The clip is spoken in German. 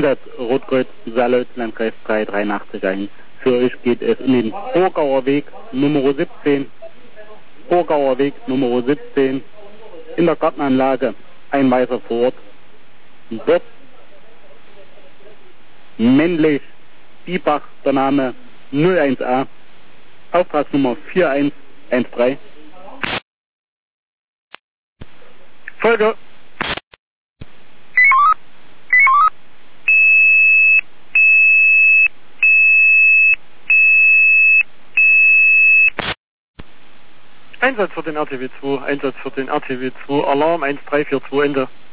Einsatz Rot-Gold, Saarlöt, Landkreis 3881. Für euch geht es in den Burgauer Weg Nummer 17. Burgauer Weg Nummer 17. In der Gartenanlage ein weißer Ford. Dort männlich Biebach, der Name 01A. Auftragsnummer 4113. Folge. Einsatz für den RTW 2, Einsatz für den RTW 2, Alarm 1342, Ende.